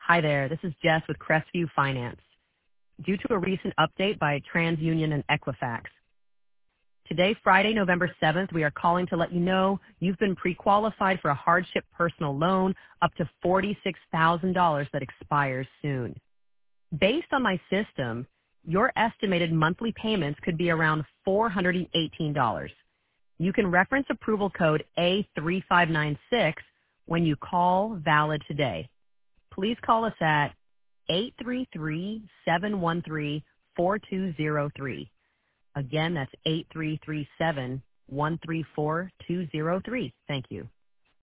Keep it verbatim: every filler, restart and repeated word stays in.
Hi there, this is Jess with Crestview Finance. Due to a recent update by TransUnion and Equifax, today, Friday, November seventh, we are calling to let you know you've been pre-qualified for a hardship personal loan up to forty-six thousand dollars that expires soon. Based on my system, your estimated monthly payments could be around four hundred eighteen dollars. You can reference approval code A three five nine six when you call valid today. Please call us at eight three three, seven one three, four two zero three. Again, that's eight three three seven, one three four, two zero three. Thank you.